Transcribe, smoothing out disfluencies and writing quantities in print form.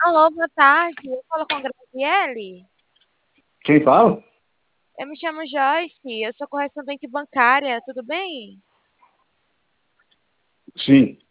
Alô, boa tarde. Eu falo com a Graziele. Quem fala? Eu me chamo Joyce, eu sou correspondente bancária, tudo bem? Sim.